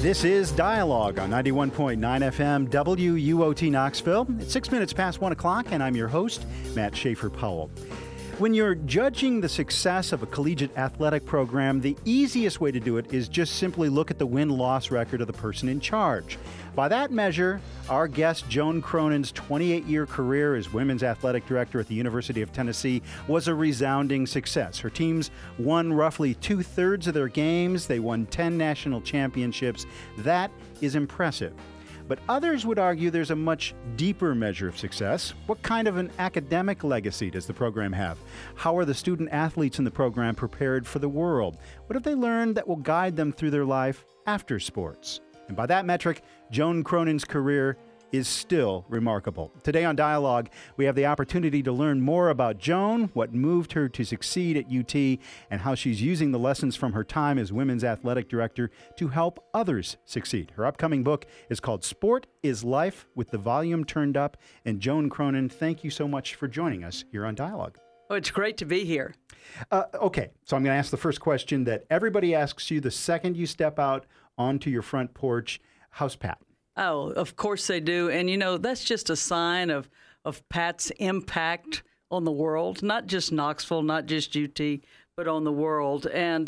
This is Dialogue on 91.9 FM WUOT Knoxville. It's 6 minutes past 1 o'clock, and I'm your host, Matt Schaefer-Powell. When you're judging the success of a collegiate athletic program, the easiest way to do it is just simply look at the win-loss record of the person in charge. By that measure, our guest Joan Cronin's 28-year career as women's athletic director at the University of Tennessee was a resounding success. Her teams won roughly two-thirds of their games. They won 10 national championships. That is impressive. But others would argue there's a much deeper measure of success. What kind of an academic legacy does the program have? How are the student athletes in the program prepared for the world? What have they learned that will guide them through their life after sports? And by that metric, Joan Cronin's career is still remarkable. Today on Dialogue, we have the opportunity to learn more about Joan, what moved her to succeed at UT, and how she's using the lessons from her time as women's athletic director to help others succeed. Her upcoming book is called Sport is Life, with the volume turned up. And Joan Cronin, thank you so much for joining us here on Dialogue. Oh, it's great to be here. Okay, so I'm going to ask the first question that everybody asks you the second you step out onto your front porch. How's Pat? Oh, of course they do. And, you know, that's just a sign of Pat's impact on the world, not just Knoxville, not just UT, but on the world. And,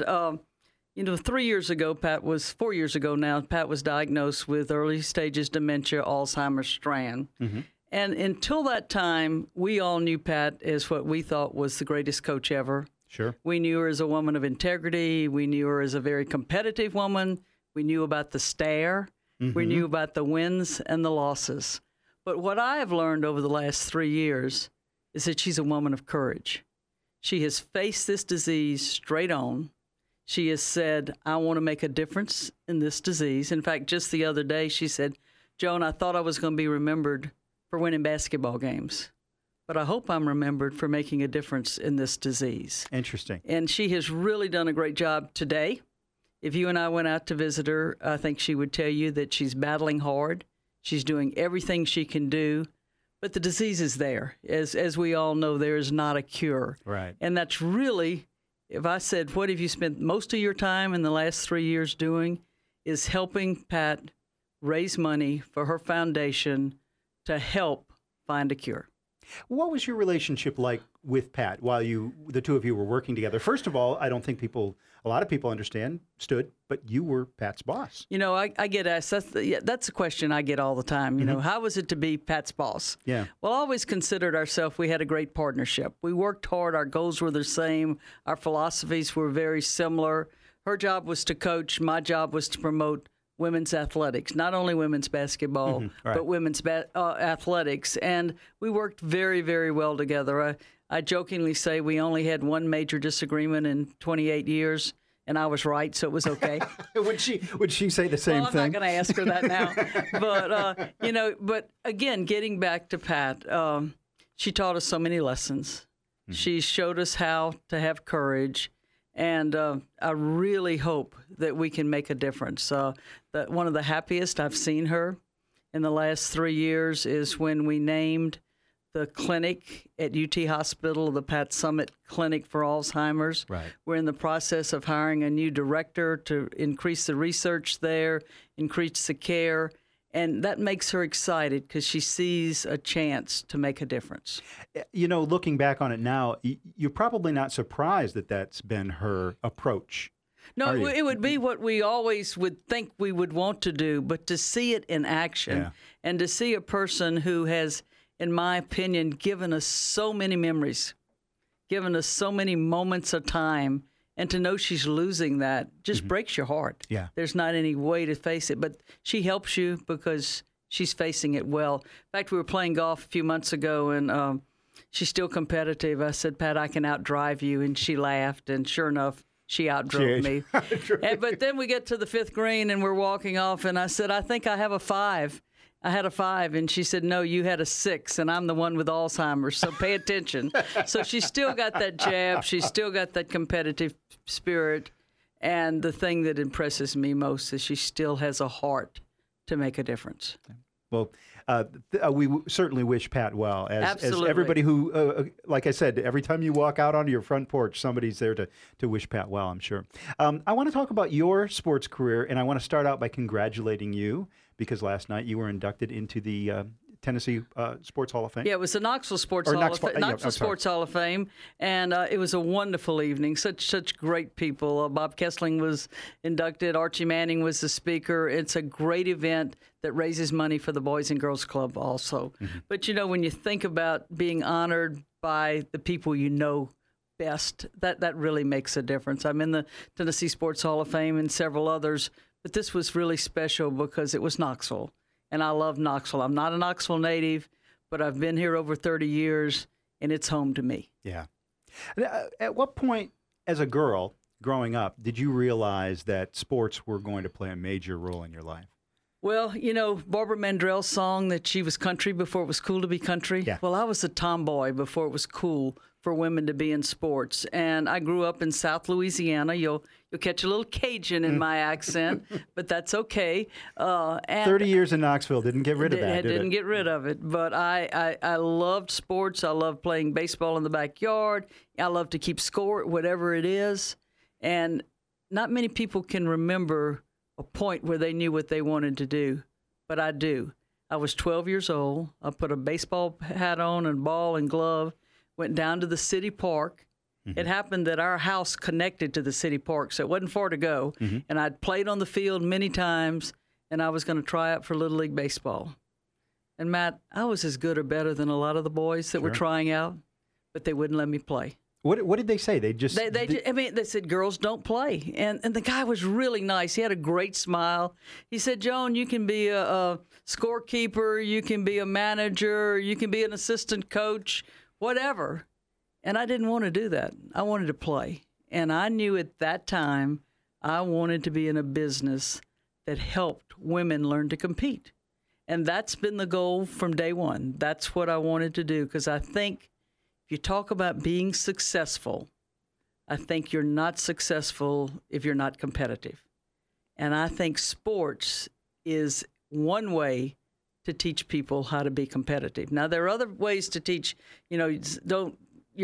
4 years ago now, Pat was diagnosed with early stages dementia, Alzheimer's strand. Mm-hmm. And until that time, we all knew Pat as what we thought was the greatest coach ever. Sure. We knew her as a woman of integrity. We knew her as a very competitive woman. We knew about the stare. Mm-hmm. We knew about the wins and the losses. But what I have learned over the last 3 years is that she's a woman of courage. She has faced this disease straight on. She has said, I want to make a difference in this disease. In fact, just the other day, she said, Joan, I thought I was going to be remembered for winning basketball games, but I hope I'm remembered for making a difference in this disease. Interesting. And she has really done a great job today. If you and I went out to visit her, I think she would tell you that she's battling hard. She's doing everything she can do, but the disease is there. As we all know, there is not a cure. Right. And that's really, if I said, what have you spent most of your time in the last 3 years doing, is helping Pat raise money for her foundation to help find a cure. What was your relationship like with Pat while the two of you were working together? First of all, I don't think a lot of people understood, but you were Pat's boss. You know, I get asked, that's a question I get all the time. You know, how was it to be Pat's boss? Yeah. Well, I always considered ourselves, we had a great partnership. We worked hard. Our goals were the same. Our philosophies were very similar. Her job was to coach. My job was to promote women's athletics, not only women's basketball, right. but women's athletics. And we worked very, very well together. I jokingly say we only had one major disagreement in 28 years, and I was right, so it was okay. Would she say the same thing? I'm not going to ask her that now. But, but again, getting back to Pat, she taught us so many lessons. Mm-hmm. She showed us how to have courage. And I really hope that we can make a difference. That one of the happiest I've seen her in the last 3 years is when we named the clinic at UT Hospital, the Pat Summit Clinic for Alzheimer's. Right. We're in the process of hiring a new director to increase the research there, increase the care. And that makes her excited because she sees a chance to make a difference. You know, looking back on it now, you're probably not surprised that that's been her approach. No, it would be what we always would think we would want to do, but to see it in action and to see a person who has, in my opinion, given us so many memories, given us so many moments of time, and to know she's losing that just breaks your heart. Yeah. There's not any way to face it, but she helps you because she's facing it well. In fact, we were playing golf a few months ago, and she's still competitive. I said, Pat, I can outdrive you, and she laughed, and sure enough, she outdrove me. But then we get to the fifth green, and we're walking off, and I said, I think I have a 5. I had a 5, and she said, no, you had a 6, and I'm the one with Alzheimer's, so pay attention. So she's still got that jab. She's still got that competitive spirit. And the thing that impresses me most is she still has a heart to make a difference. Well, we certainly wish Pat well, as everybody who, like I said, every time you walk out onto your front porch, somebody's there to wish Pat well, I'm sure. I want to talk about your sports career, and I want to start out by congratulating you, because last night you were inducted into the Tennessee Sports Hall of Fame. Yeah, it was the Knoxville Sports Hall of Fame, and it was a wonderful evening. Such great people. Bob Kessling was inducted. Archie Manning was the speaker. It's a great event that raises money for the Boys and Girls Club also. Mm-hmm. But when you think about being honored by the people you know best, that really makes a difference. I'm in the Tennessee Sports Hall of Fame and several others, but this was really special because it was Knoxville. And I love Knoxville. I'm not a Knoxville native, but I've been here over 30 years, and it's home to me. Yeah. At what point, as a girl growing up, did you realize that sports were going to play a major role in your life? Well, Barbara Mandrell's song that she was country before it was cool to be country. Yeah. Well, I was a tomboy before it was cool for women to be in sports. And I grew up in South Louisiana. You'll catch a little Cajun in my accent, but that's okay. 30 years in Knoxville didn't get rid of that, didn't get rid of it. But I loved sports. I loved playing baseball in the backyard. I love to keep score, whatever it is. And not many people can remember a point where they knew what they wanted to do, but I do. I was 12 years old. I put a baseball hat on and ball and glove, went down to the city park. Mm-hmm. It happened that our house connected to the city park, so it wasn't far to go. Mm-hmm. And I'd played on the field many times, and I was going to try out for Little League Baseball. And, Matt, I was as good or better than a lot of the boys that were trying out, but they wouldn't let me play. What did they say? They said girls don't play, and the guy was really nice. He had a great smile. He said, "Joan, you can be a scorekeeper, you can be a manager, you can be an assistant coach, whatever." And I didn't want to do that. I wanted to play, and I knew at that time I wanted to be in a business that helped women learn to compete, and that's been the goal from day one. That's what I wanted to do, because I think, you talk about being successful, I think you're not successful if you're not competitive. And I think sports is one way to teach people how to be competitive. Now, there are other ways to teach. I don't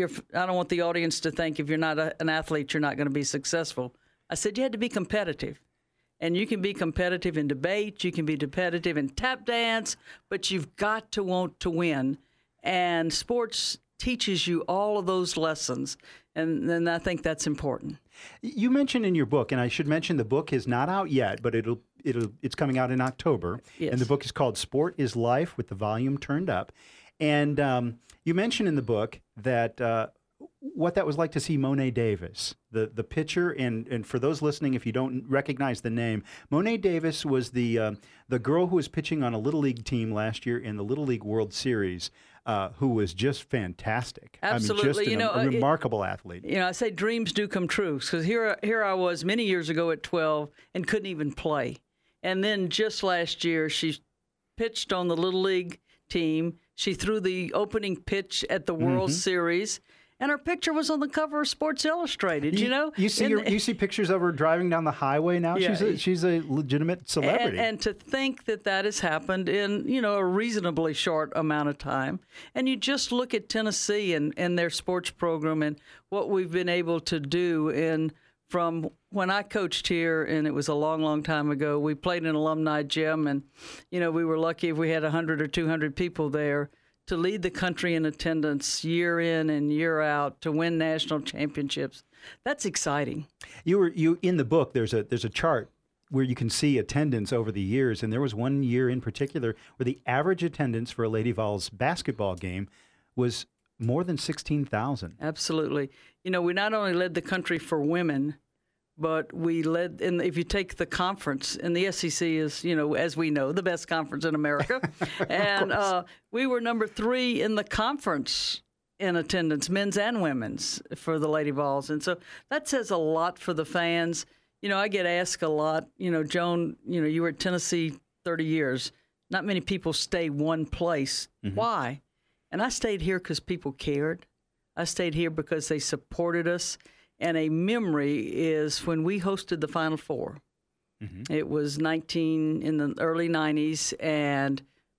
want the audience to think if you're not an athlete, you're not going to be successful. I said you had to be competitive. And you can be competitive in debate, you can be competitive in tap dance, but you've got to want to win. And sports teaches you all of those lessons, and then I think that's important. You mentioned in your book, and I should mention the book is not out yet, but it's coming out in October. Yes. And the book is called Sport is Life, with the volume turned up. And you mentioned in the book that what that was like to see Mo'ne Davis, the pitcher, and for those listening, if you don't recognize the name, Mo'ne Davis was the girl who was pitching on a Little League team last year in the Little League World Series. Who was just fantastic. Absolutely. I mean, just a remarkable athlete. I say dreams do come true, because here I was many years ago at 12 and couldn't even play. And then just last year, she pitched on the Little League team. She threw the opening pitch at the World Series. And her picture was on the cover of Sports Illustrated, You see pictures of her driving down the highway now? Yeah. She's a legitimate celebrity. And to think that has happened in, a reasonably short amount of time. And you just look at Tennessee and their sports program and what we've been able to do. And from when I coached here, and it was a long, long time ago, we played in an alumni gym. And, we were lucky if we had 100 or 200 people there. To lead the country in attendance year in and year out, to win national championships, that's exciting. You in the book, there's a chart where you can see attendance over the years, and there was one year in particular where the average attendance for a Lady Vols basketball game was more than 16,000. Absolutely. We not only led the country for women, but we led, and if you take the conference, and the SEC is, as we know, the best conference in America. And we were number 3 in the conference in attendance, men's and women's, for the Lady Vols. And so that says a lot for the fans. I get asked a lot, Joan, you were at Tennessee 30 years. Not many people stay one place. Mm-hmm. Why? And I stayed here because people cared. I stayed here because they supported us. And a memory is when we hosted the Final Four. Mm-hmm. It was in the early 90s, and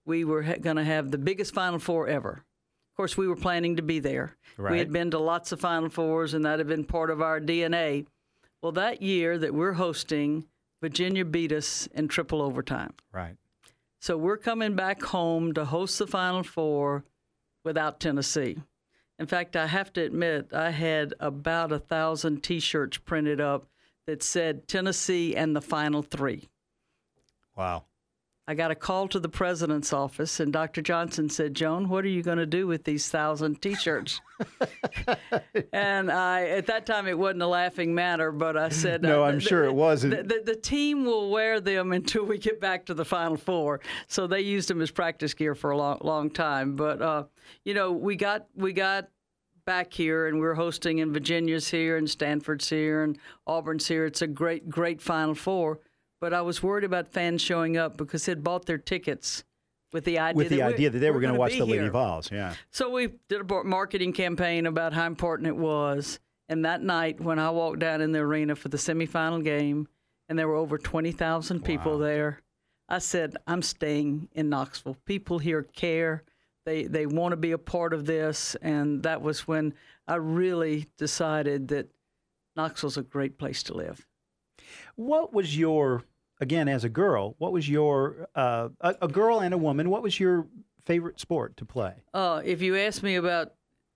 we were going to have the biggest Final Four ever. Of course, we were planning to be there. Right. We had been to lots of Final Fours, and that had been part of our DNA. Well, that year that we're hosting, Virginia beat us in triple overtime. Right. So we're coming back home to host the Final Four without Tennessee. In fact, I have to admit, I had about 1,000 T-shirts printed up that said Tennessee and the Final Three. Wow. I got a call to the president's office, and Dr. Johnson said, "Joan, what are you going to do with these 1,000 T-shirts?" And at that time, it wasn't a laughing matter, but I said, "No, I'm sure it wasn't." The team will wear them until we get back to the Final Four." So they used them as practice gear for a long time. But we got back here, and we're hosting, and Virginia's here, and Stanford's here, and Auburn's here. It's a great Final Four. But I was worried about fans showing up because they'd bought their tickets with the idea that they were going to watch the Lady here. Vols. Yeah. So we did a marketing campaign about how important it was. And that night, when I walked down in the arena for the semifinal game, and there were over 20,000 people there, I said, "I'm staying in Knoxville. People here care. They want to be a part of this." And that was when I really decided that Knoxville's a great place to live. What was your, again, as a girl, what was your, a girl and a woman, what was your favorite sport to play? If you ask me about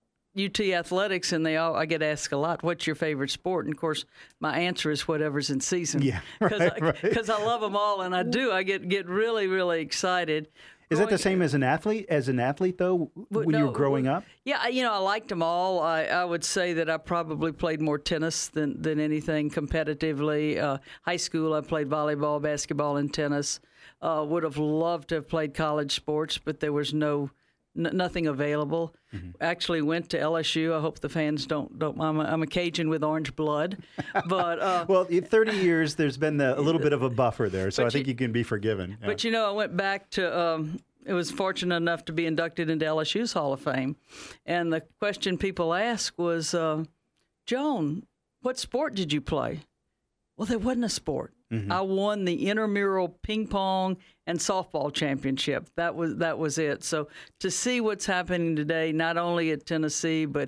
UT athletics, and I get asked a lot, "What's your favorite sport?" And of course, my answer is whatever's in season. Yeah, because I love them all, and I do. I get really, really excited. Is that the same as an athlete? As an athlete, though, when you were growing up? Yeah, I liked them all. I would say that I probably played more tennis than anything competitively. High school, I played volleyball, basketball, and tennis. Would have loved to have played college sports, but there was nothing available. Mm-hmm. Actually went to LSU. I hope the fans don't mind. I'm a Cajun with orange blood. But well, in 30 years, there's been a little bit of a buffer there, so I think you can be forgiven. Yeah. But, I went back to I was fortunate enough to be inducted into LSU's Hall of Fame. And the question people asked was, "Joan, what sport did you play?" Well, there wasn't a sport. Mm-hmm. I won the intramural ping pong and softball championship. That was it. So to see what's happening today, not only at Tennessee, but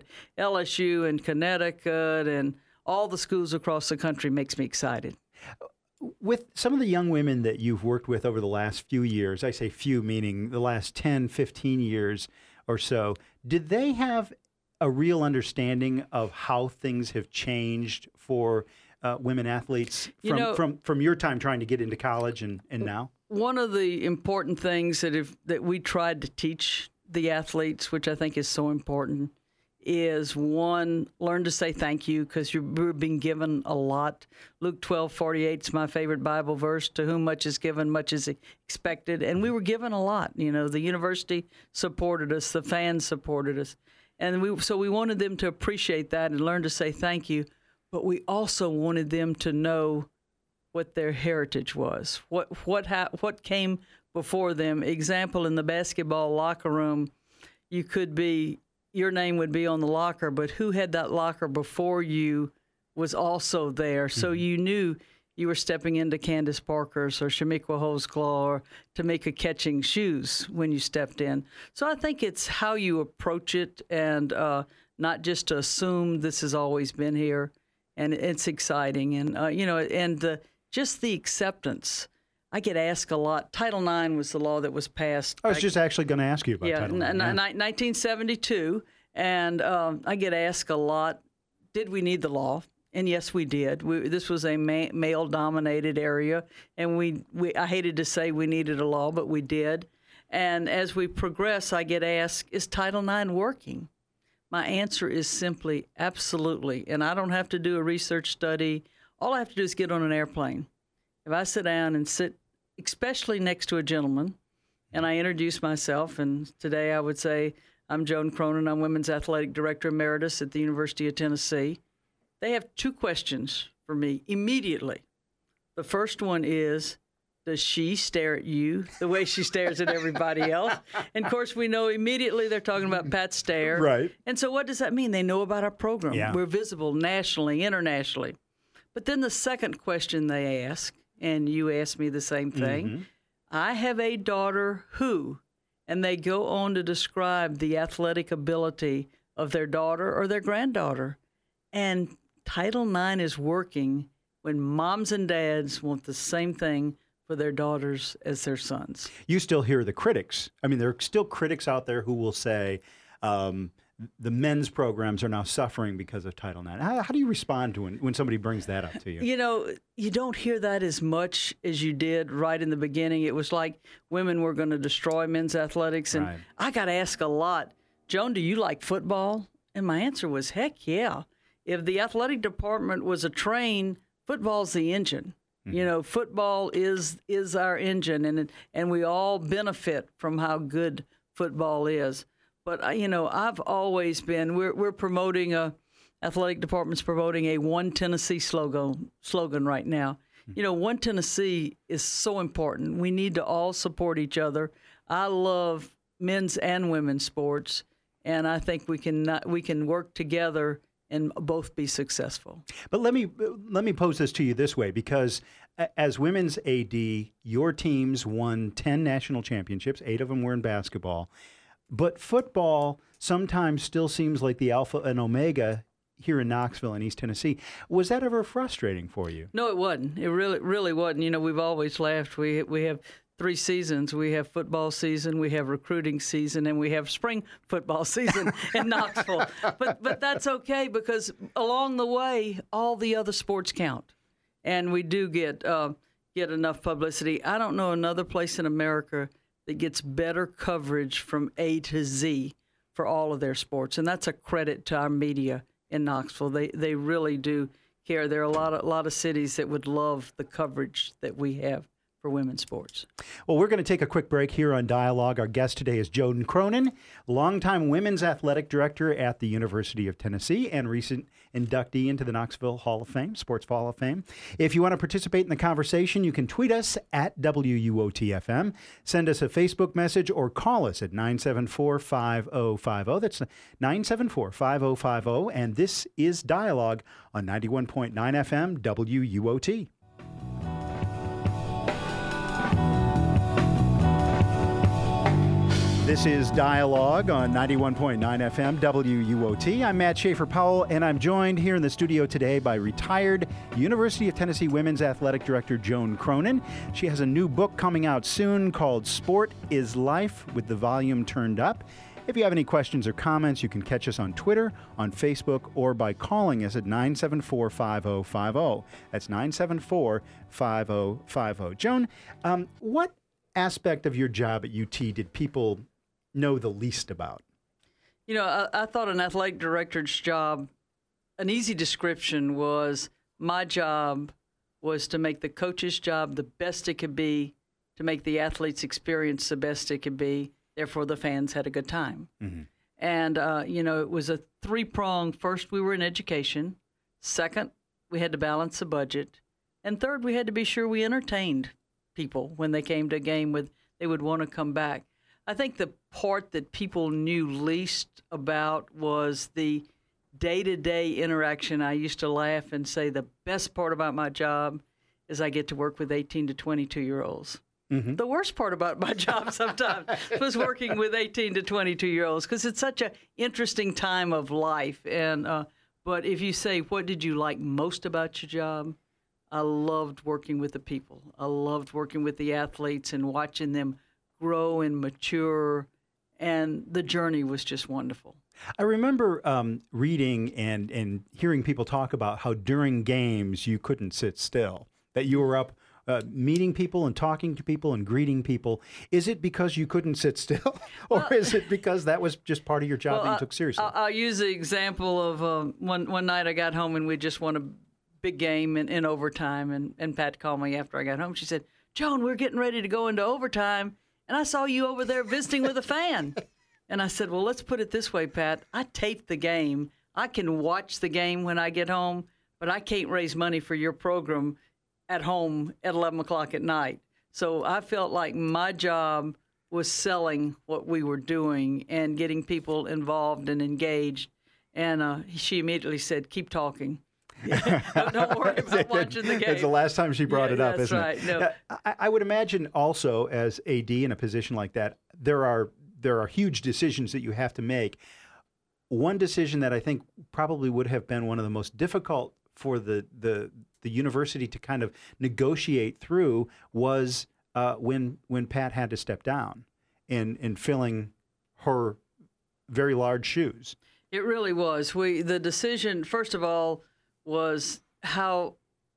LSU and Connecticut and all the schools across the country, makes me excited. With some of the young women that you've worked with over the last few years, I say few meaning the last 10, 15 years or so, did they have a real understanding of how things have changed for women athletes from your time trying to get into college and now? One of the important things that we tried to teach the athletes, which I think is so important, is one, learn to say thank you, because you're being given a lot. Luke 12:48 is my favorite Bible verse. To whom much is given, much is expected. And we were given a lot. The university supported us, the fans supported us, and we wanted them to appreciate that and learn to say thank you. But we also wanted them to know what their heritage was, what came before them. Example, in the basketball locker room, your name would be on the locker, but who had that locker before you was also there. So you knew you were stepping into Candace Parker's or Shamiqua Holesclaw or Tamika Catching's shoes when you stepped in. So I think it's how you approach it, and not just to assume this has always been here. And it's exciting, and just the acceptance. I get asked a lot. Title IX was the law that was passed. I was just actually going to ask you about Title IX. 1972, and I get asked a lot, did we need the law? And yes, we did. This was a male-dominated area, and I hated to say we needed a law, but we did. And as we progress, I get asked, is Title IX working? My answer is simply absolutely, and I don't have to do a research study. All I have to do is get on an airplane. If I sit down and sit, especially next to a gentleman, and I introduce myself, and today I would say, I'm Joan Cronin, I'm Women's Athletic Director Emeritus at the University of Tennessee. They have two questions for me immediately. The first one is, does she stare at you the way she stares at everybody else? And, of course, we know immediately they're talking about Pat Stare. Right. And so what does that mean? They know about our program. Yeah. We're visible nationally, internationally. But then the second question they ask, and you asked me the same thing, I have a daughter who and they go on to describe the athletic ability of their daughter or their granddaughter. And Title IX is working when moms and dads want the same thing for their daughters as their sons. You still hear the critics. I mean, there are still critics out there who will say the men's programs are now suffering because of Title IX. How do you respond to when somebody brings that up to you? You know, you don't hear that as much as you did right in the beginning. It was like women were going to destroy men's athletics. And Right. I got asked a lot, Joan, do you like football? And my answer was, heck yeah. If the athletic department was a train, football's the engine. You know, football is our engine, and we all benefit from how good football is. But you know, I've always been. We're promoting athletic department's promoting a One Tennessee slogan right now. You know, One Tennessee is so important. We need to all support each other. I love men's and women's sports, and I think we can work together and both be successful. But let me pose this to you this way, because as women's AD, your teams won 10 national championships, 8 of them were in basketball. But football sometimes still seems like the alpha and omega here in Knoxville and East Tennessee. Was that ever frustrating for you? No, it wasn't. It really wasn't. You know, we've always laughed. We have 3 seasons. We have football season, we have recruiting season, and we have spring football season in Knoxville. But that's okay, because along the way, all the other sports count, and we do get enough publicity. I don't know another place in America that gets better coverage from A to Z for all of their sports, and that's a credit to our media in Knoxville. They really do care. There are a lot of cities that would love the coverage that we have for women's sports. Well, we're going to take a quick break here on Dialogue. Our guest today is Joan Cronin, longtime women's athletic director at the University of Tennessee and recent inductee into the Knoxville Hall of Fame, Sports Hall of Fame. If you want to participate in the conversation, you can tweet us at WUOTFM, send us a Facebook message, or call us at 974-5050. That's 974-5050, and this is Dialogue on 91.9 FM WUOT. This is Dialogue on 91.9 FM WUOT. I'm Matt Schaefer-Powell, and I'm joined here in the studio today by retired University of Tennessee Women's Athletic Director Joan Cronin. She has a new book coming out soon called Sport is Life, with the volume turned up. If you have any questions or comments, you can catch us on Twitter, on Facebook, or by calling us at 974-5050. That's 974-5050. Joan, what aspect of your job at UT did people know the least about? You know, I thought an athletic director's job, an easy description was my job was to make the coach's job the best it could be, to make the athlete's experience the best it could be, therefore the fans had a good time. Mm-hmm. And, you know, it was a 3-pronged. First, we were in education. Second, we had to balance the budget. And third, we had to be sure we entertained people when they came to a game, they would want to come back. I think the part that people knew least about was the day-to-day interaction. I used to laugh and say the best part about my job is I get to work with 18 to 22-year-olds. Mm-hmm. The worst part about my job sometimes was working with 18 to 22-year-olds, because it's such an interesting time of life. And but if you say, what did you like most about your job? I loved working with the people. I loved working with the athletes and watching them grow and mature, and the journey was just wonderful. I remember reading and hearing people talk about how during games you couldn't sit still, that you were up meeting people and talking to people and greeting people. Is it because you couldn't sit still, or is it because that was just part of your job that you took seriously? I'll use the example of one night I got home and we just won a big game in overtime, and Pat called me after I got home. She said, Joan, we're getting ready to go into overtime, and I saw you over there visiting with a fan. And I said, well, let's put it this way, Pat. I taped the game. I can watch the game when I get home, but I can't raise money for your program at home at 11 o'clock at night. So I felt like my job was selling what we were doing and getting people involved and engaged. And she immediately said, keep talking. Don't worry about watching the game. It's the last time she brought it up, that's isn't right. it? No. I would imagine also, as AD in a position like that, there are there are huge decisions that you have to make. One decision that I think probably would have been one of the most difficult for the university to kind of negotiate through was when Pat had to step down in filling her very large shoes. It really was. The decision, first of all, was how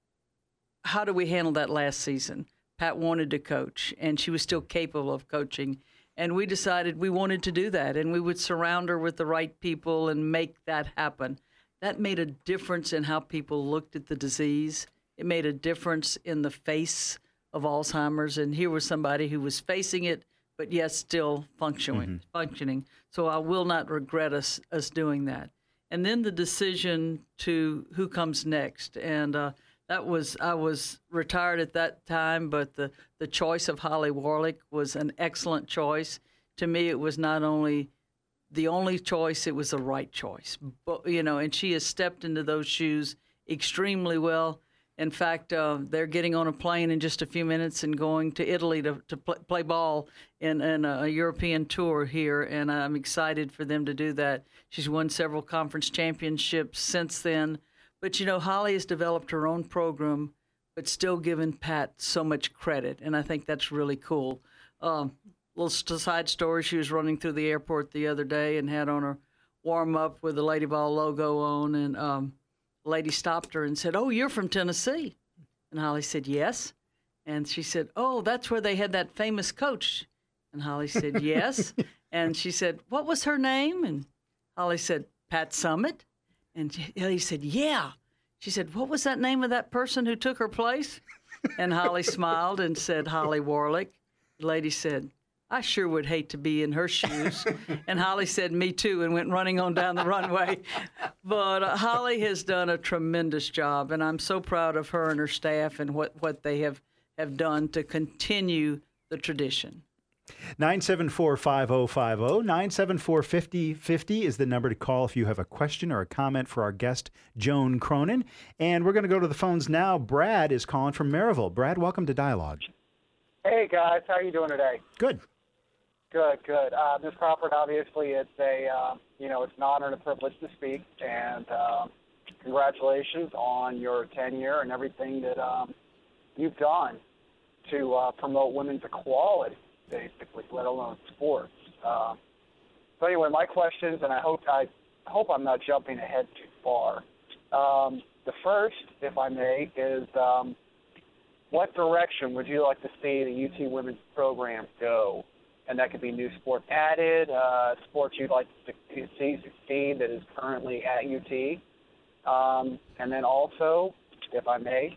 do we handle that last season? Pat wanted to coach, and she was still capable of coaching. And we decided we wanted to do that, and we would surround her with the right people and make that happen. That made a difference in how people looked at the disease. It made a difference in the face of Alzheimer's. And here was somebody who was facing it, but yet still functioning. So I will not regret us doing that. And then the decision to who comes next. And I was retired at that time, but the choice of Holly Warlick was an excellent choice. To me, it was not only the only choice, it was the right choice. But, and she has stepped into those shoes extremely well. In fact, they're getting on a plane in just a few minutes and going to Italy to play ball in a European tour here, and I'm excited for them to do that. She's won several conference championships since then. But, Holly has developed her own program, but still given Pat so much credit, and I think that's really cool. Little side story, she was running through the airport the other day and had on her warm-up with the Lady Ball logo on, and a lady stopped her and said, "Oh, you're from Tennessee?" And Holly said, "Yes." And she said, "Oh, that's where they had that famous coach." And Holly said, "Yes." And she said, "What was her name?" And Holly said, "Pat Summitt." And he said, "Yeah." She said, "What was that name of that person who took her place?" And Holly smiled and said, "Holly Warlick." The lady said, "I sure would hate to be in her shoes." And Holly said, "Me too," and went running on down the runway. But Holly has done a tremendous job, and I'm so proud of her and her staff and what they have done to continue the tradition. 974-5050, 974-5050 is the number to call if you have a question or a comment for our guest, Joan Cronin. And we're going to go to the phones now. Brad is calling from Maryville. Brad, welcome to Dialogue. Hey, guys. How are you doing today? Good. Good. Ms. Crawford, obviously, it's it's an honor and a privilege to speak. And congratulations on your tenure and everything that you've done to promote women's equality, basically, let alone sports. So anyway, my questions, and I hope I'm not jumping ahead too far. The first, if I may, is what direction would you like to see the UT women's program go? And that could be new sports added, sports you'd like to see succeed that is currently at UT. And then also, if I may,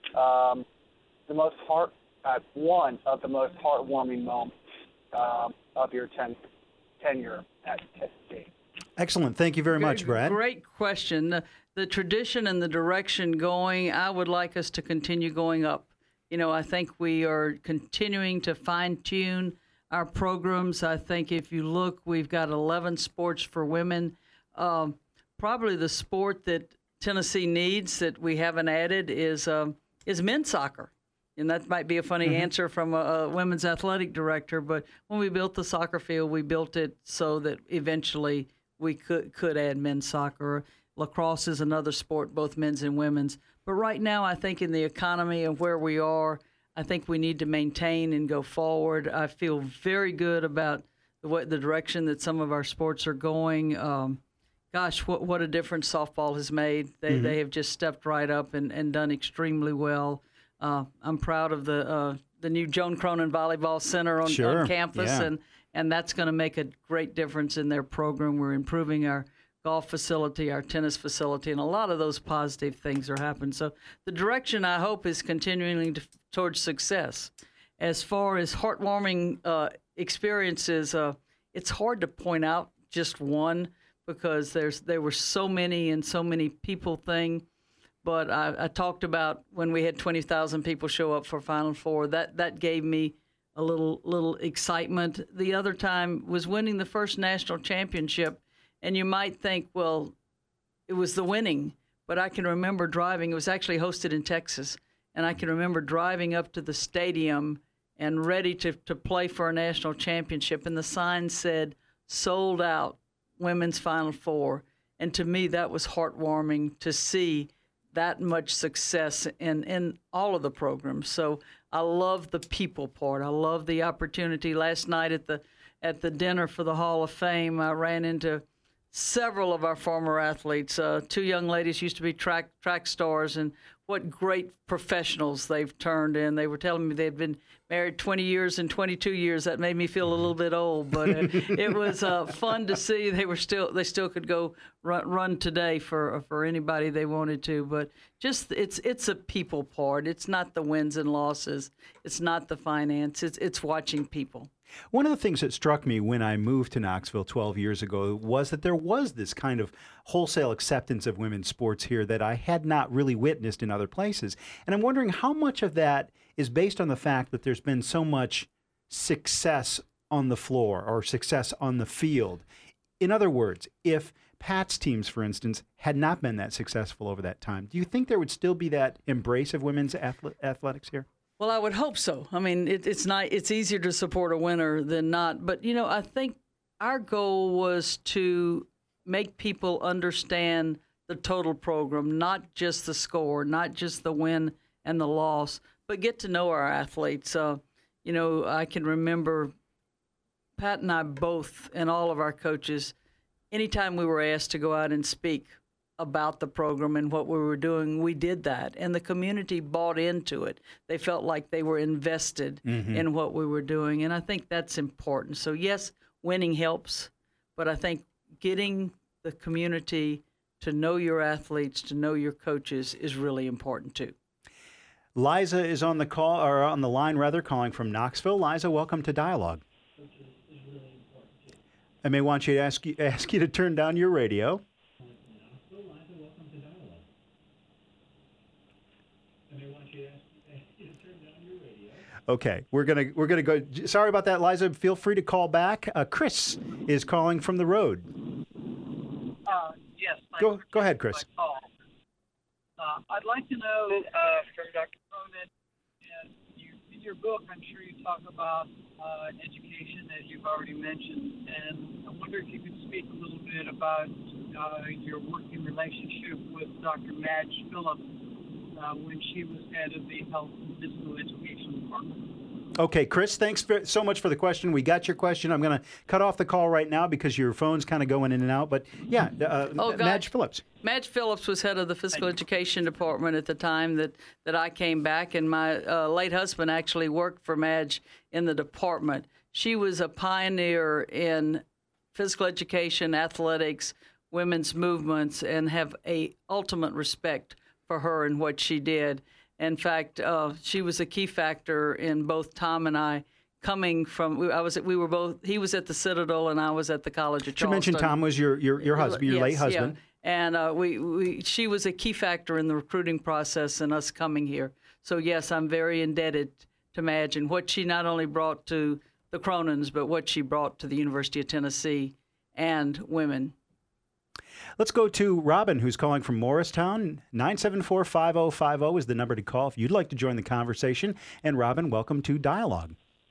one of the most heartwarming moments of your tenure at Tennessee. Excellent. Thank you very much, Brad. Great question. The tradition and the direction going, I would like us to continue going up. I think we are continuing to fine-tune our programs. I think if you look, we've got 11 sports for women. Probably the sport that Tennessee needs that we haven't added is men's soccer. And that might be a funny answer from a women's athletic director, but when we built the soccer field, we built it so that eventually we could add men's soccer. Lacrosse is another sport, both men's and women's. But right now, I think in the economy and where we are, I think we need to maintain and go forward. I feel very good about the direction that some of our sports are going. Gosh, what a difference softball has made. They have just stepped right up and done extremely well. I'm proud of the new Joan Cronin Volleyball Center on campus, and that's going to make a great difference in their program. We're improving our golf facility, our tennis facility, and a lot of those positive things are happening. So the direction, I hope, is continuing towards success. As far as heartwarming experiences, it's hard to point out just one because there were so many and so many people thing. But I talked about when we had 20,000 people show up for Final Four. That gave me a little excitement. The other time was winning the first national championship. And you might think, well, it was the winning. But I can remember driving. It was actually hosted in Texas. And I can remember driving up to the stadium and ready to play for a national championship. And the sign said, "Sold out women's Final Four." And to me, that was heartwarming to see that much success in all of the programs. So I love the people part. I love the opportunity. Last night at the dinner for the Hall of Fame, I ran into several of our former athletes. Two young ladies used to be track stars, and what great professionals they've turned in. They were telling me they'd been married 20 years and 22 years. That made me feel a little bit old, but it was fun to see. They still could go run today for anybody they wanted to. But just it's a people part. It's not the wins and losses. It's not the finance. It's watching people. One of the things that struck me when I moved to Knoxville 12 years ago was that there was this kind of wholesale acceptance of women's sports here that I had not really witnessed in other places. And I'm wondering how much of that is based on the fact that there's been so much success on the floor or success on the field. In other words, if Pat's teams, for instance, had not been that successful over that time, do you think there would still be that embrace of women's athletics here? Well, I would hope so. I mean, it's easier to support a winner than not. But, I think our goal was to make people understand the total program, not just the score, not just the win and the loss, but get to know our athletes. I can remember Pat and I both, and all of our coaches, anytime we were asked to go out and speak about the program and what we were doing, we did that. And the community bought into it. They felt like they were invested in what we were doing. And I think that's important. So, yes, winning helps, but I think getting the community to know your athletes, to know your coaches is really important too. Liza is on the line, calling from Knoxville. Liza, welcome to Dialogue. I may want you to ask you to turn down your radio. Okay, we're gonna go. Sorry about that, Liza. Feel free to call back. Chris is calling from the road. Yes. Go ahead, Chris. I'd like to know from Dr. Cronin, in your book, I'm sure you talk about education, as you've already mentioned, and I wonder if you could speak a little bit about your working relationship with Dr. Madge Phillips when she was head of the Health and Physical Education Department. Okay, Chris, thanks so much for the question. We got your question. I'm going to cut off the call right now because your phone's kind of going in and out. But, yeah, Madge Phillips. Madge Phillips was head of the Physical Education Department at the time that I came back, and my late husband actually worked for Madge in the department. She was a pioneer in physical education, athletics, women's movements, and have a ultimate respect for her and what she did. In fact, she was a key factor in both Tom and I coming from. We were both. He was at the Citadel, and I was at the College of Charleston. You mentioned Tom was your husband, your late husband. Yeah. And she was a key factor in the recruiting process and us coming here. So yes, I'm very indebted to Madge and what she not only brought to the Cronins, but what she brought to the University of Tennessee and women. Let's go to Robin, who's calling from Morristown. 974-5050 is the number to call if you'd like to join the conversation. And Robin, welcome to Dialogue.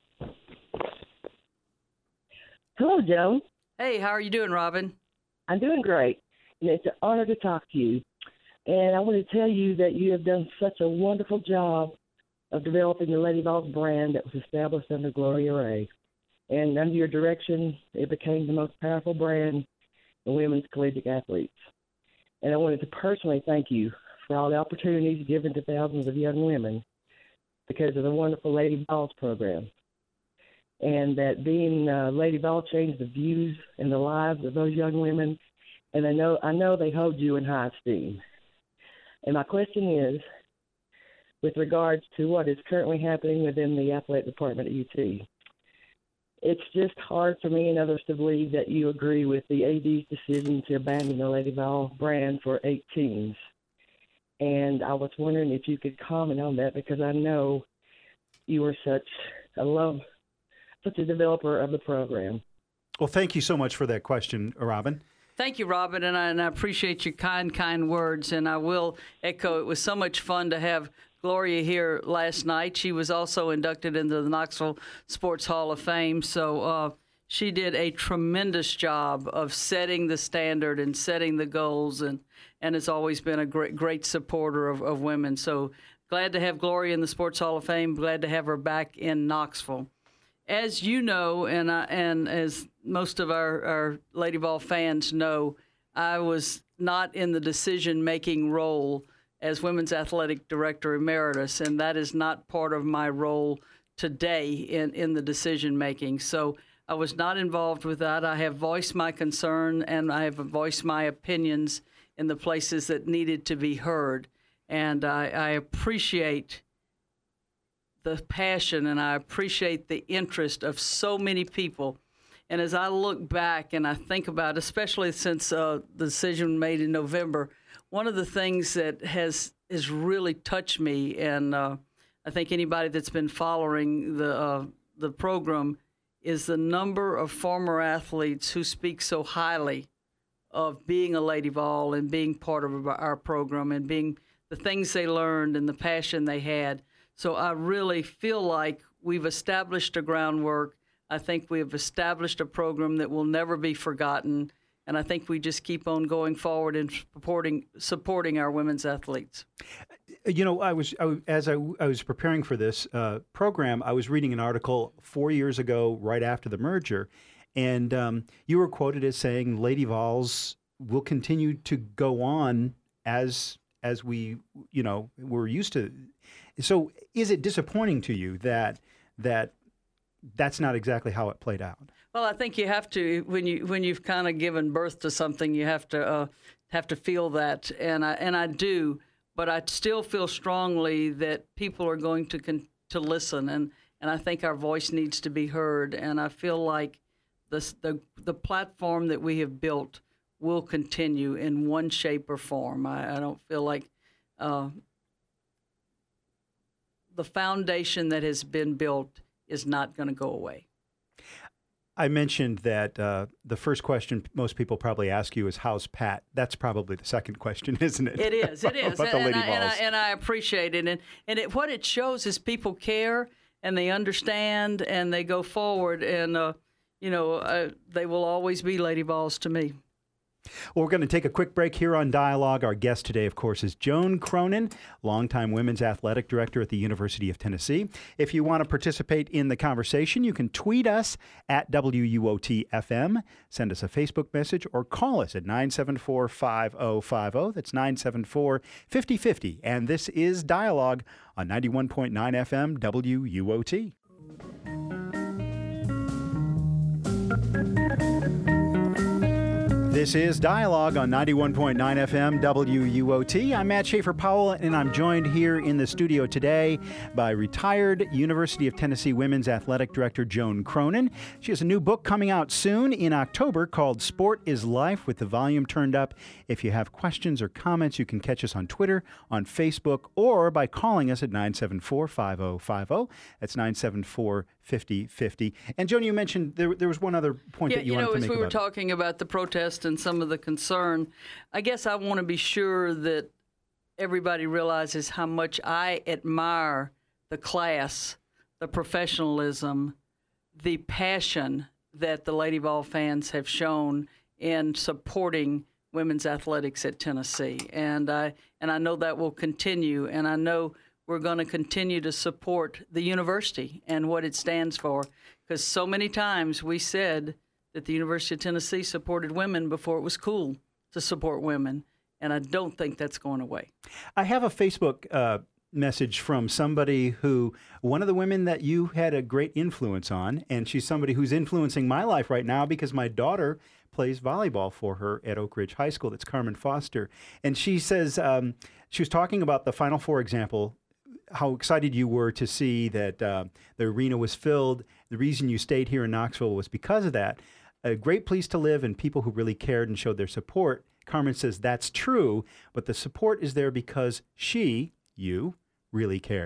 Hello, Joe. Hey, how are you doing, Robin? I'm doing great, and it's an honor to talk to you. And I want to tell you that you have done such a wonderful job of developing the Lady Vols brand that was established under Gloria Ray. And under your direction, it became the most powerful brand in women's collegiate athletes. And I wanted to personally thank you for all the opportunities given to thousands of young women because of the wonderful Lady Vols program. And that being Lady Vol changed the views and the lives of those young women, and I know they hold you in high esteem. And my question is, with regards to what is currently happening within the athletic department at UT, it's just hard for me and others to believe that you agree with the AD's decision to abandon the Lady Vol brand for 8 teams. And I was wondering if you could comment on that, because I know you are such a developer of the program. Well, thank you so much for that question, Robin. Thank you, Robin, and I appreciate your kind words, and I will echo it was so much fun to have Gloria here last night. She was also inducted into the Knoxville Sports Hall of Fame, so she did a tremendous job of setting the standard and setting the goals, and has always been a great supporter of women. So glad to have Gloria in the Sports Hall of Fame, glad to have her back in Knoxville. As you know, and as most of our Lady Vol fans know, I was not in the decision-making role as Women's Athletic Director Emeritus, and that is not part of my role today in the decision-making. So I was not involved with that. I have voiced my concern, and I have voiced my opinions in the places that needed to be heard. And I appreciate the passion, and I appreciate the interest of so many people. And as I look back and I think about, especially since the decision made in November, one of the things that has really touched me, and I think anybody that's been following the program, is the number of former athletes who speak so highly of being a Lady Vol and being part of our program and being the things they learned and the passion they had. So I really feel like we've established a groundwork. I think we have established a program that will never be forgotten, and I think we just keep on going forward and supporting our women's athletes. You know, as I was preparing for this program, I was reading an article 4 years ago, right after the merger, and you were quoted as saying Lady Vols will continue to go on as we, we're used to. So is it disappointing to you that that's not exactly how it played out? Well, I think you have to, when you've kind of given birth to something, you have to feel that, and I do, but I still feel strongly that people are going to listen, and I think our voice needs to be heard, and I feel like the platform that we have built will continue in one shape or form. I don't feel like the foundation that has been built is not going to go away. I mentioned that the first question most people probably ask you is, how's Pat? That's probably the second question, isn't it? It is. About the Lady Vols. And I appreciate it. And what it shows is people care, and they understand, and they go forward, and, they will always be Lady Vols to me. Well, we're going to take a quick break here on Dialogue. Our guest today, of course, is Joan Cronin, longtime women's athletic director at the University of Tennessee. If you want to participate in the conversation, you can tweet us at WUOT-FM, send us a Facebook message, or call us at 974-5050. That's 974-5050. And this is Dialogue on 91.9 FM WUOT. This is Dialogue on 91.9 FM WUOT. I'm Matt Schaefer-Powell, and I'm joined here in the studio today by retired University of Tennessee Women's Athletic Director Joan Cronin. She has a new book coming out soon in October called Sport is Life, with the volume turned up. If you have questions or comments, you can catch us on Twitter, on Facebook, or by calling us at 974-5050. That's 974-5050. And Joan, you mentioned there was one other point that you wanted to make about it. As we were talking about the protest and some of the concern, I guess I want to be sure that everybody realizes how much I admire the class, the professionalism, the passion that the Lady Vol fans have shown in supporting women's athletics at Tennessee. And I know that will continue, and I know we're going to continue to support the university and what it stands for, because so many times we said that the University of Tennessee supported women before it was cool to support women, and I don't think that's going away. I have a Facebook message from somebody who, one of the women that you had a great influence on, and she's somebody who's influencing my life right now because my daughter plays volleyball for her at Oak Ridge High School. That's Carmen Foster. And she says, she was talking about the Final Four example, how excited you were to see that the arena was filled. The reason you stayed here in Knoxville was because of that. A great place to live and people who really cared and showed their support. Carmen says that's true, but the support is there because you really cared.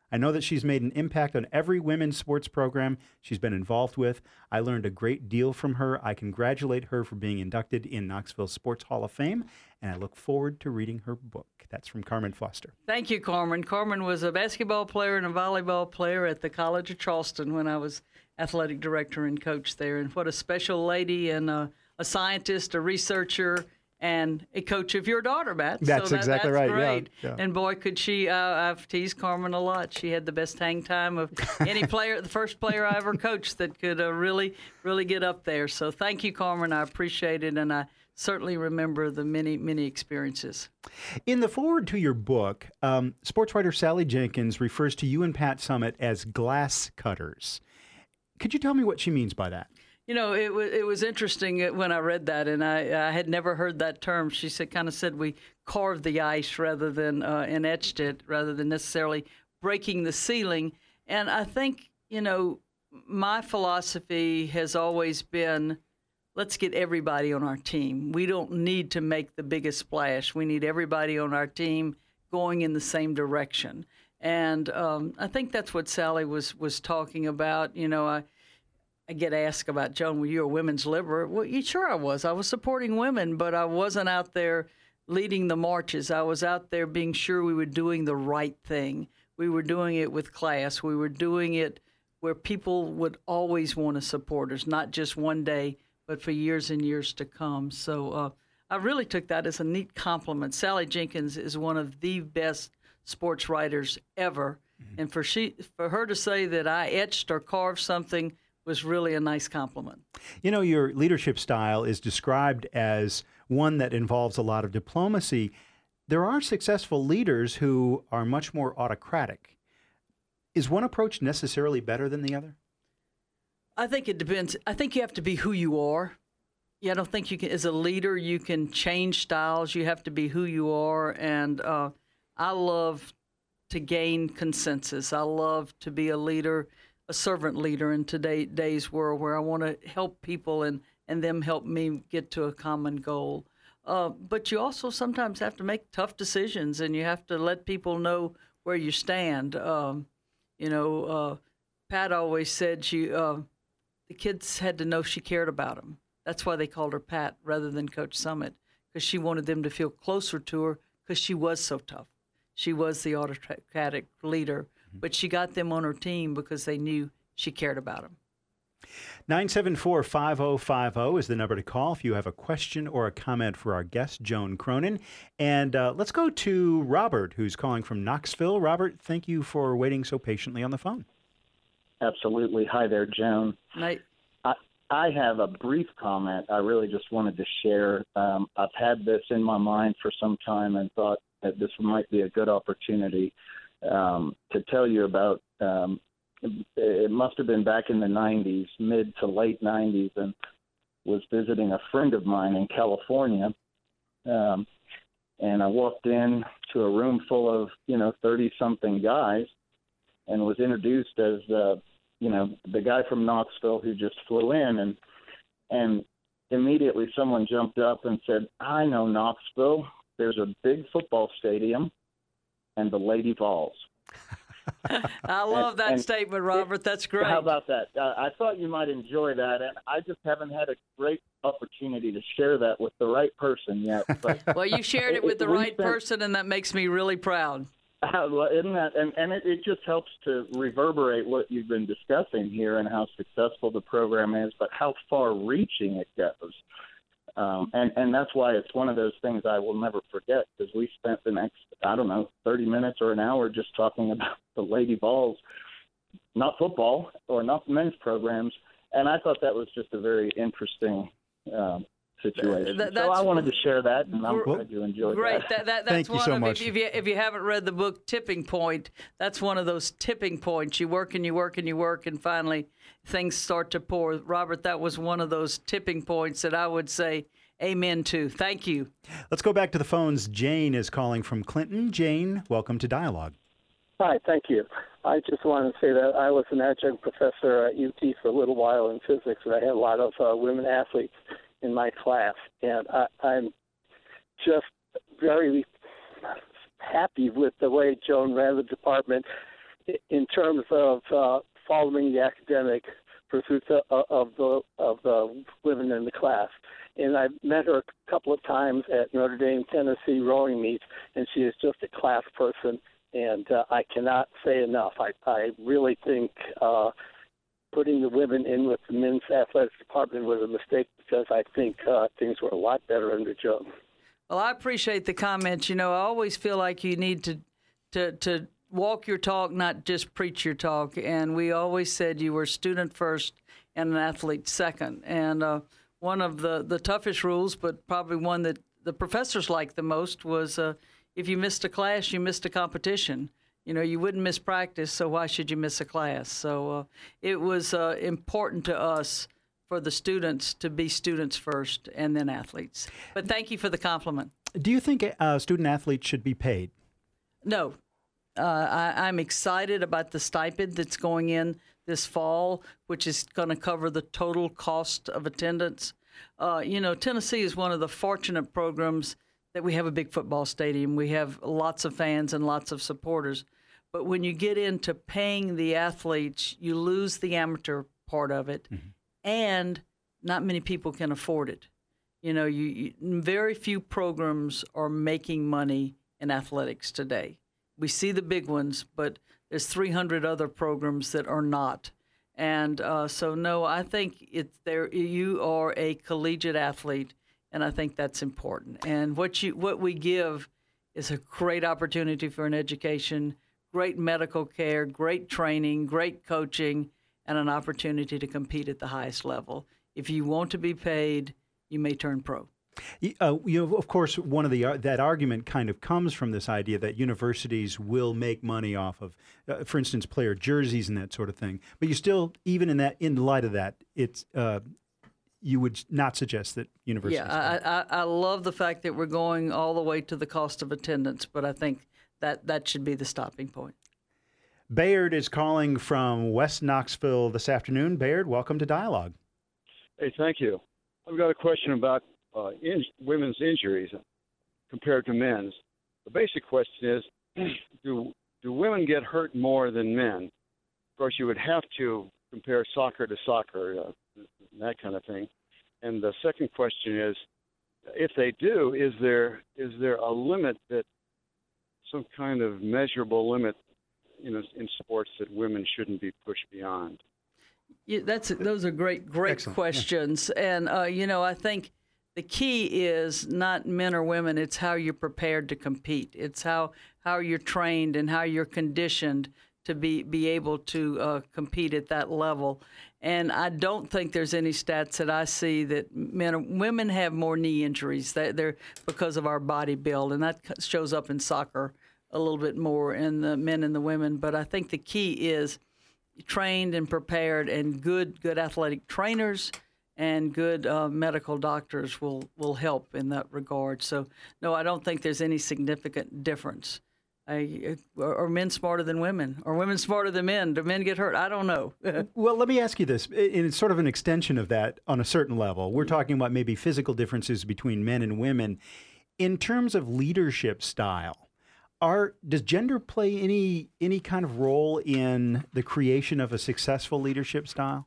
I know that she's made an impact on every women's sports program she's been involved with. I learned a great deal from her. I congratulate her for being inducted in Knoxville Sports Hall of Fame, and I look forward to reading her book. That's from Carmen Foster. Thank you, Carmen. Carmen was a basketball player and a volleyball player at the College of Charleston when I was athletic director and coach there. And what a special lady, and a scientist, a researcher, and a coach of your daughter, Matt. That's exactly right. Great. Yeah. And boy, could she, I've teased Carmen a lot. She had the best hang time of any player, the first player I ever coached that could really, really get up there. So thank you, Carmen. I appreciate it, and I certainly remember the many, many experiences. In the foreword to your book, sports writer Sally Jenkins refers to you and Pat Summitt as glass cutters. Could you tell me what she means by that? You know, it was interesting when I read that, and I had never heard that term. She kind of said we carved the ice rather than and etched it, rather than necessarily breaking the ceiling. And I think, you know, my philosophy has always been, let's get everybody on our team. We don't need to make the biggest splash. We need everybody on our team going in the same direction. And I think that's what Sally was talking about. You know, I get asked about, Joan, were you a women's liberal? Well, sure I was. I was supporting women, but I wasn't out there leading the marches. I was out there being sure we were doing the right thing. We were doing it with class. We were doing it where people would always want to support us, not just one day, but for years and years to come. So I really took that as a neat compliment. Sally Jenkins is one of the best sports writers ever. Mm-hmm. And for her to say that I etched or carved something was really a nice compliment. You know, your leadership style is described as one that involves a lot of diplomacy. There are successful leaders who are much more autocratic. Is one approach necessarily better than the other? I think it depends. I think you have to be who you are. Yeah, I don't think you can, as a leader, you can change styles. You have to be who you are. And I love to gain consensus. I love to be a leader, a servant leader in today's world, where I want to help people and them help me get to a common goal. But you also sometimes have to make tough decisions, and you have to let people know where you stand. You know, Pat always said the kids had to know she cared about them. That's why they called her Pat rather than Coach Summitt, because she wanted them to feel closer to her because she was so tough. She was the autocratic leader, but she got them on her team because they knew she cared about them. 974-5050 is the number to call if you have a question or a comment for our guest, Joan Cronin. And let's go to Robert, who's calling from Knoxville. Robert, thank you for waiting so patiently on the phone. Absolutely. Hi there, Joan. Night. I have a brief comment I really just wanted to share. I've had this in my mind for some time and thought that this might be a good opportunity to tell you about. It must have been back in the 90s, mid to late 90s, and was visiting a friend of mine in California. And I walked in to a room full of, 30-something guys and was introduced as, the guy from Knoxville who just flew in. And immediately someone jumped up and said, I know Knoxville. There's a big football stadium and the Lady Vols. I love that statement, Robert. That's great. How about that? I thought you might enjoy that, and I just haven't had a great opportunity to share that with the right person yet. But well, you shared it with the right person, and that makes me really proud. Isn't that? And it just helps to reverberate what you've been discussing here and how successful the program is, but how far-reaching it goes. And that's why it's one of those things I will never forget, because we spent the next, 30 minutes or an hour just talking about the Lady Vols, not football or not men's programs. And I thought that was just a very interesting situation. So I wanted to share that, and I'm glad you enjoyed that. Great. That's Thank you so much. If you haven't read the book Tipping Point, that's one of those tipping points. You work and you work and you work, and finally things start to pour. Robert, that was one of those tipping points that I would say amen to. Thank you. Let's go back to the phones. Jane is calling from Clinton. Jane, welcome to Dialogue. Hi, thank you. I just wanted to say that I was an adjunct professor at UT for a little while in physics, and I had a lot of women athletes in my class, and I'm just very happy with the way Joan ran the department. in terms of following the academic pursuits of the women in the class. And I've met her a couple of times at Notre Dame, Tennessee rowing meets, and she is just a class person. And I cannot say enough. I really think putting the women in with the men's athletics department was a mistake, because I think things were a lot better under Joe. Well, I appreciate the comments. I always feel like you need to walk your talk, not just preach your talk. And we always said you were student first and an athlete second. And one of the toughest rules, but probably one that the professors liked the most, was if you missed a class, you missed a competition. You wouldn't miss practice, so why should you miss a class? So it was important to us for the students to be students first and then athletes. But thank you for the compliment. Do you think student athletes should be paid? No. I'm excited about the stipend that's going in this fall, which is going to cover the total cost of attendance. Tennessee is one of the fortunate programs that we have a big football stadium. We have lots of fans and lots of supporters. But when you get into paying the athletes, you lose the amateur part of it, and not many people can afford it. Very few programs are making money in athletics today. We see the big ones, but there's 300 other programs that are not. And so, no, I think you are a collegiate athlete, and I think that's important. And what we give is a great opportunity for an education, great medical care, great training, great coaching, and an opportunity to compete at the highest level. If you want to be paid, you may turn pro. Of course, one of that argument kind of comes from this idea that universities will make money off of, for instance, player jerseys and that sort of thing. But you still, even in light of that, it's you would not suggest that universities. Yeah, I love the fact that we're going all the way to the cost of attendance, but I think that should be the stopping point. Bayard is calling from West Knoxville this afternoon. Bayard, welcome to Dialogue. Hey, thank you. I've got a question about women's injuries compared to men's. The basic question is, do women get hurt more than men? Of course, you would have to compare soccer to soccer, that kind of thing. And the second question is, if they do, is there a limit, that some kind of measurable limit, in sports, that women shouldn't be pushed beyond? Yeah, those are great Excellent. Questions. Yeah. And, I think the key is not men or women. It's how you're prepared to compete. It's how you're trained and how you're conditioned to be able to compete at that level. And I don't think there's any stats that I see that women have more knee injuries. They're because of our body build, and that shows up in soccer a little bit more in the men and the women. But I think the key is trained and prepared, and good athletic trainers and good medical doctors will help in that regard. So, no, I don't think there's any significant difference. Are men smarter than women? Are women smarter than men? Do men get hurt? I don't know. Well, let me ask you this. It's sort of an extension of that on a certain level. We're talking about maybe physical differences between men and women. In terms of leadership style, does gender play any kind of role in the creation of a successful leadership style?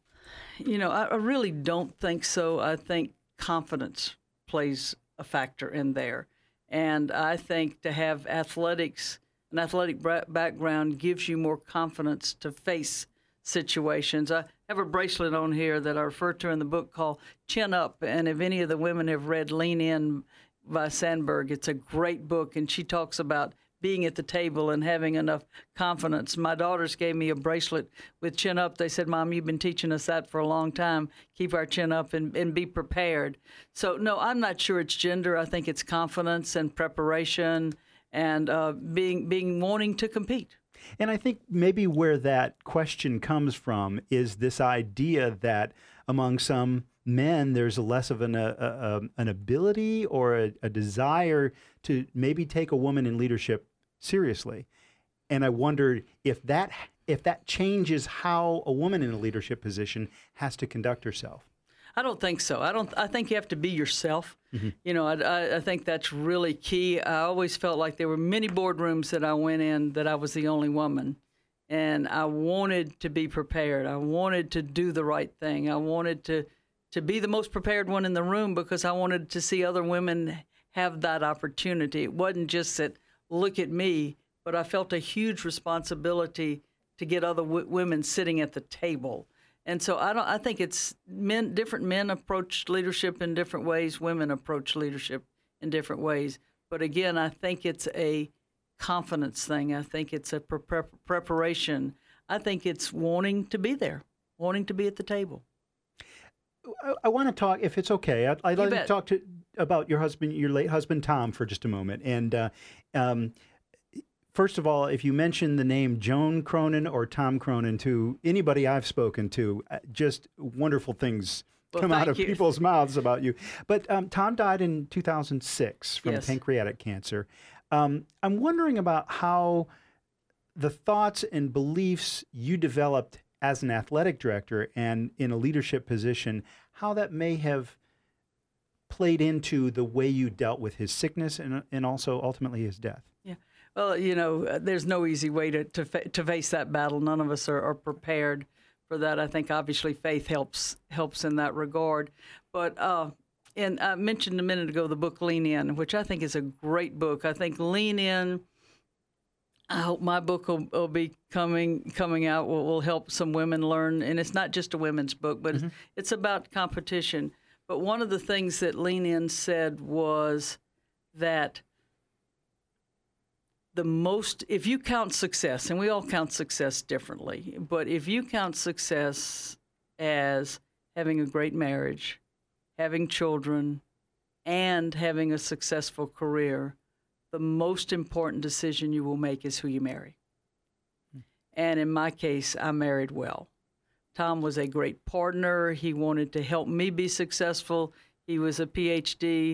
I really don't think so. I think confidence plays a factor in there. And I think to have an athletic background gives you more confidence to face situations. I have a bracelet on here that I refer to in the book called Chin Up. And if any of the women have read Lean In by Sandberg, it's a great book. And she talks about being at the table and having enough confidence. My daughters gave me a bracelet with Chin Up. They said, Mom, you've been teaching us that for a long time. Keep our chin up and be prepared. So, no, I'm not sure it's gender. I think it's confidence and preparation and being wanting to compete. And I think maybe where that question comes from is this idea that among some men, there's less of an ability or a desire to maybe take a woman in leadership seriously. And I wondered if that changes how a woman in a leadership position has to conduct herself. I don't think so. I think you have to be yourself. Mm-hmm. I think that's really key. I always felt like there were many boardrooms that I went in that I was the only woman. and I wanted to be prepared. I wanted to do the right thing. I wanted to be the most prepared one in the room because I wanted to see other women have that opportunity. It wasn't just that, look at me, but I felt a huge responsibility to get other women sitting at the table. And so I think it's different men approach leadership in different ways, women approach leadership in different ways. But again, I think it's a confidence thing. I think it's a preparation. I think it's wanting to be there, wanting to be at the table. I want to talk, if it's okay, I'd like to talk about your husband, your late husband, Tom, for just a moment. And first of all, if you mention the name Joan Cronin or Tom Cronin to anybody I've spoken to, just wonderful things come out of people's mouths about you. But Tom died in 2006 from pancreatic cancer. I'm wondering about how the thoughts and beliefs you developed as an athletic director and in a leadership position, how that may have played into the way you dealt with his sickness and also ultimately his death. Yeah. Well, you know, there's no easy way to face that battle. None of us are prepared for that. I think obviously faith helps in that regard. But and I mentioned a minute ago the book Lean In, which I think is a great book. I think Lean In, I hope my book will be coming out, will help some women learn. And it's not just a women's book, but it's about competition. But one of the things that Lean In said was that if you count success, and we all count success differently, but if you count success as having a great marriage, having children, and having a successful career, the most important decision you will make is who you marry. And in my case, I married well. Tom was a great partner. He wanted to help me be successful. He was a PhD,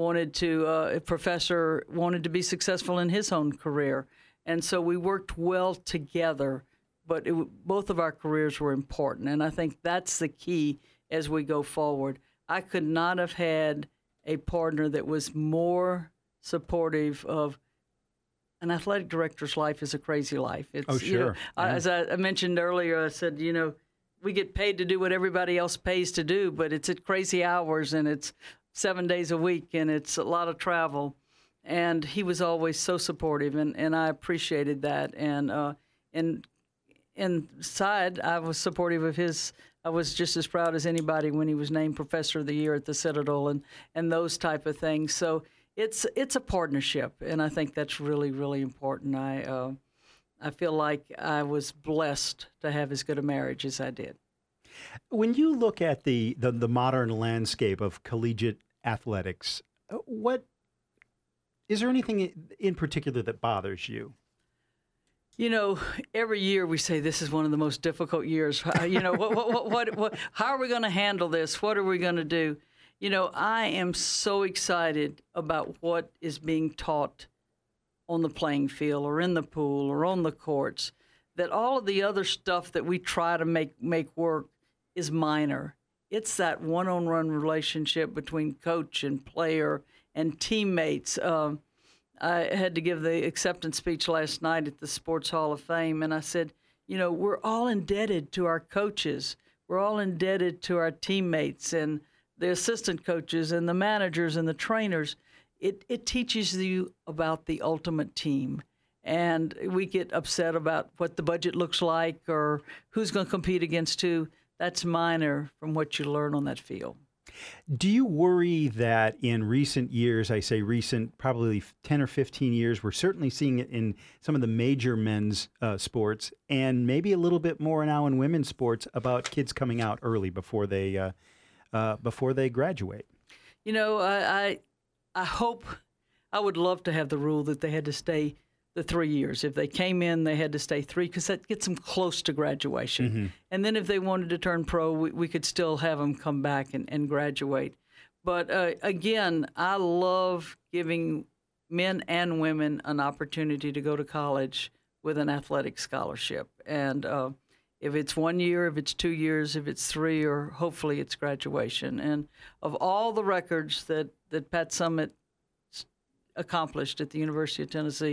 a professor, wanted to be successful in his own career. And so we worked well together, but both of our careers were important. And I think that's the key as we go forward. I could not have had a partner that was more supportive of an athletic director's life is a crazy life. It's, sure. You know, as I mentioned earlier, I said, you know, we get paid to do what everybody else pays to do, but it's at crazy hours and it's 7 days a week and it's a lot of travel. And he was always so supportive, and I appreciated that. And inside, I was supportive of his. I was just as proud as anybody when he was named Professor of the Year at the Citadel and those type of things. So it's a partnership, and I think that's really, really important. I feel like I was blessed to have as good a marriage as I did. When you look at the modern landscape of collegiate athletics, is there anything in particular that bothers you? You know, every year we say this is one of the most difficult years. You know, how are we going to handle this? What are we going to do? You know, I am so excited about what is being taught on the playing field or in the pool or on the courts, that all of the other stuff that we try to make work is minor. It's that one-on-one relationship between coach and player and teammates. I had to give the acceptance speech last night at the Sports Hall of Fame, and I said, you know, we're all indebted to our coaches. We're all indebted to our teammates and the assistant coaches and the managers and the trainers. It teaches you about the ultimate team. And we get upset about what the budget looks like or who's going to compete against who. That's minor from what you learn on that field. Do you worry that in recent years, I say recent, probably 10 or 15 years, we're certainly seeing it in some of the major men's sports and maybe a little bit more now in women's sports about kids coming out early before they graduate? You know, I hope, I would love to have the rule that they had to stay the 3 years. If they came in, they had to stay 3 because that gets them close to graduation. Mm-hmm. And then if they wanted to turn pro, we could still have them come back and graduate. But again, I love giving men and women an opportunity to go to college with an athletic scholarship. And if it's 1 year, if it's 2 years, if it's 3, or hopefully it's graduation. And of all the records that Pat Summitt accomplished at the University of Tennessee,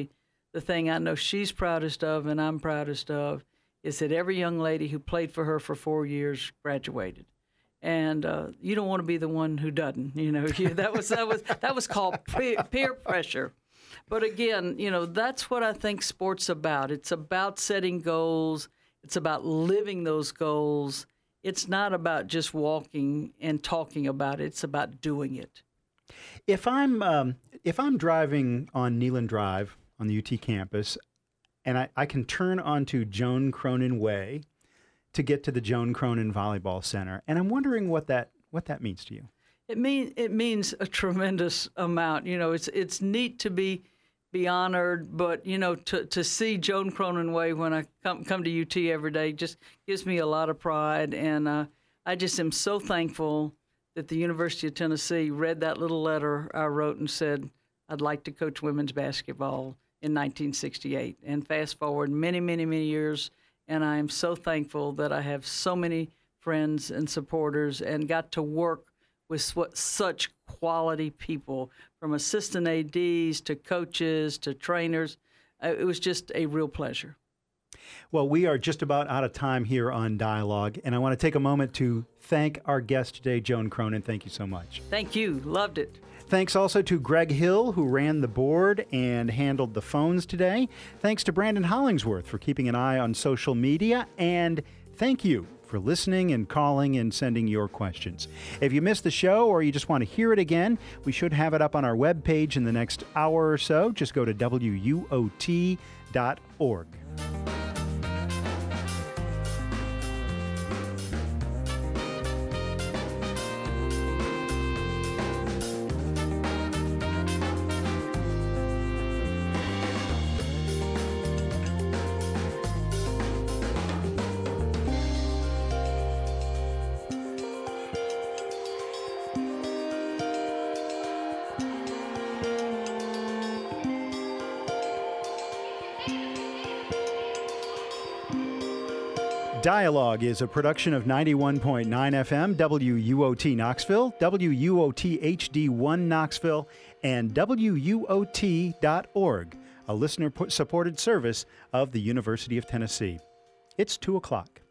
the thing I know she's proudest of and I'm proudest of is that every young lady who played for her for 4 years graduated. And you don't want to be the one who doesn't. That was called peer pressure. But again, that's what I think sport's about. It's about setting goals. It's about living those goals. It's not about just walking and talking about it. It's about doing it. If I'm driving on Neyland Drive on the UT campus, and I can turn onto Joan Cronin Way to get to the Joan Cronin Volleyball Center, and I'm wondering what that means to you. It means a tremendous amount. It's neat to be honored, but to see Joan Cronin Way when I come to UT every day just gives me a lot of pride, and I just am so thankful that the University of Tennessee read that little letter I wrote and said, I'd like to coach women's basketball in 1968. And fast forward many, many, many years, and I am so thankful that I have so many friends and supporters and got to work with such quality people, from assistant ADs to coaches to trainers. It was just a real pleasure. Well, we are just about out of time here on Dialogue, and I want to take a moment to thank our guest today, Joan Cronin. Thank you so much. Thank you. Loved it. Thanks also to Greg Hill, who ran the board and handled the phones today. Thanks to Brandon Hollingsworth for keeping an eye on social media, and thank you for listening and calling and sending your questions. If you missed the show or you just want to hear it again, we should have it up on our webpage in the next hour or so. Just go to WUOT.org. Dialogue is a production of 91.9 FM, WUOT Knoxville, WUOT HD1 Knoxville, and WUOT.org, a listener-supported service of the University of Tennessee. It's 2 o'clock.